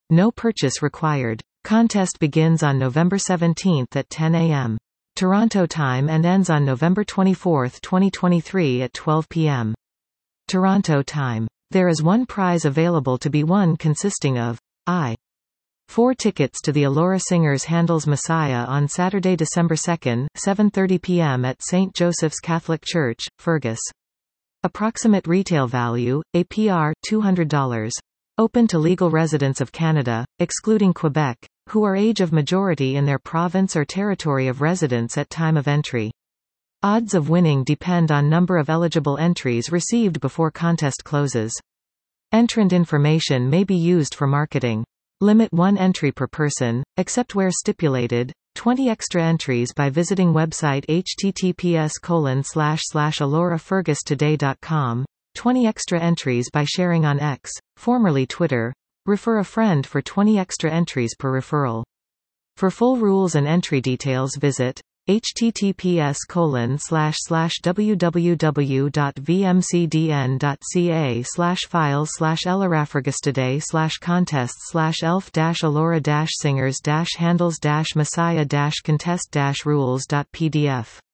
No purchase required. Contest begins on November 17 at 10 a.m. Toronto time and ends on November 24, 2023 at 12 p.m. Toronto time. There is one prize available to be won consisting of I. 4 tickets to the Alora Singers Handel's Messiah on Saturday, December 2, 7:30 p.m. at St. Joseph's Catholic Church, Fergus. Approximate retail value, APR, $200. Open to legal residents of Canada, excluding Quebec, who are age of majority in their province or territory of residence at time of entry. Odds of winning depend on number of eligible entries received before contest closes. Entrant information may be used for marketing. Limit 1 entry per person, except where stipulated. 20 extra entries by visiting website https://alorafergustoday.com. 20 extra entries by sharing on X, formerly Twitter. Refer a friend for 20 extra entries per referral. For full rules and entry details visit https://www.vmcdn.ca/files/alorafergustoday/contests/elf-alora-singers-handles-messiah-contest-rules.pdf